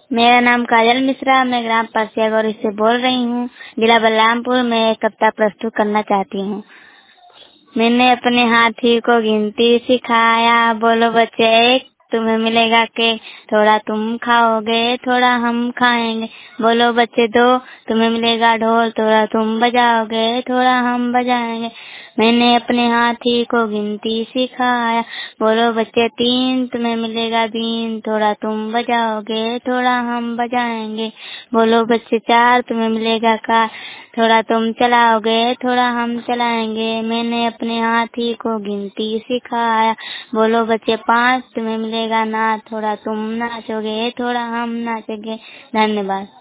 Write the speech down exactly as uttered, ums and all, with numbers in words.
मेरा नाम काजल मिश्रा, मैं ग्राम परसिया गौरी से बोल रही हूँ, जिला बलरामपुर। मैं एक कविता प्रस्तुत करना चाहती हूँ। मैंने अपने हाथी को गिनती सिखाया, बोलो बच्चे एक तुम्हें मिलेगा के, थोड़ा तुम खाओगे थोड़ा हम खाएंगे। बोलो बच्चे दो तुम्हें मिलेगा ढोल, थोड़ा तुम बजाओगे थोड़ा हम बजाएंगे। मैंने अपने हाथी को गिनती सिखाया, बोलो बच्चे तीन तुम्हें मिलेगा बीन, थोड़ा तुम बजाओगे थोड़ा हम बजाएंगे। बोलो बच्चे चार तुम्हें मिलेगा कार, थोड़ा तुम चलाओगे थोड़ा हम चलाएंगे। मैंने अपने हाथी को गिनती सिखाया, बोलो बच्चे पाँच तुम्हें मिलेगा नाच, थोड़ा तुम नाचोगे थोड़ा हम नाचेंगे। धन्यवाद।